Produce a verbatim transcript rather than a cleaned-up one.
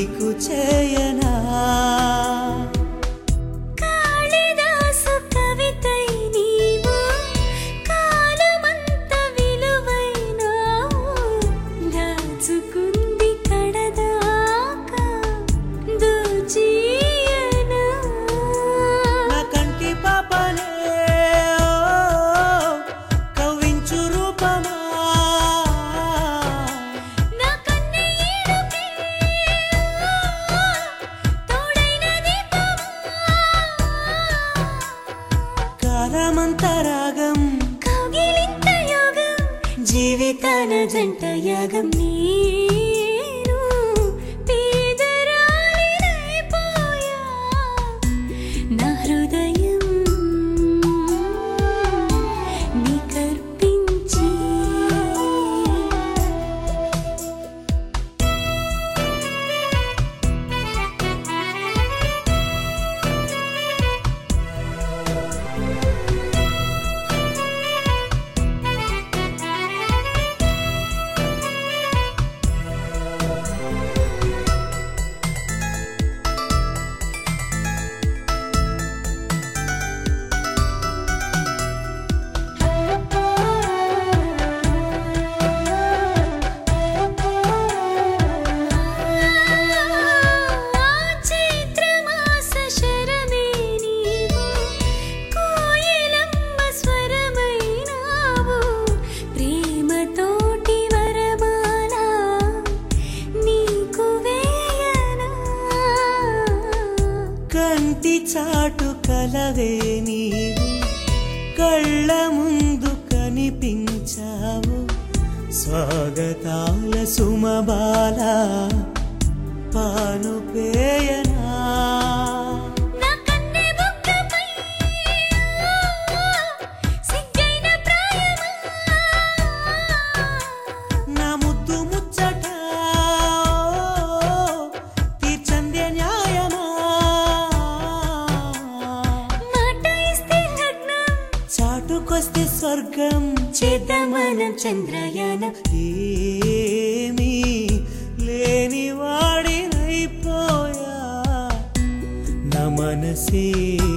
నీకు చేయనా కాళిదాసు కవితై నీవు కాలమంత విలువైనావు దాచుకుంది కడదాకా దోచియనా నా కంటి పాపనే కవ్వించు రూపమా నా కన్నీళ్ళకే తోడైన దీపమా కాలమంతరాగం కౌగిలింత యోగం జీవితాన జంట యాగం నేను పేదరాలినైపోయా నా హృదయం నీకర్పించి చైత్రమాస శరమే నీవు కోయిలమ్మ స్వరమైనావు ప్రేమతోటి వరమాల నీకు వేయనా కంటి చాటు కలవే నీవు కళ్ళ ముందు కనిపించావు స్వాగతాల సుమబాల పాను పేయనా నా కన్నె బుగ్గపై సిగ్గైన ప్రాయమా నా ముద్దు ముచ్చట తీర్చందే న్యాయమా మాట ఇస్తే లగ్నం చాటుకొస్తే స్వర్గం చేద్దాం మనం చంద్రయానం ఏమీ లేని వాడినైపోయా నా మనసే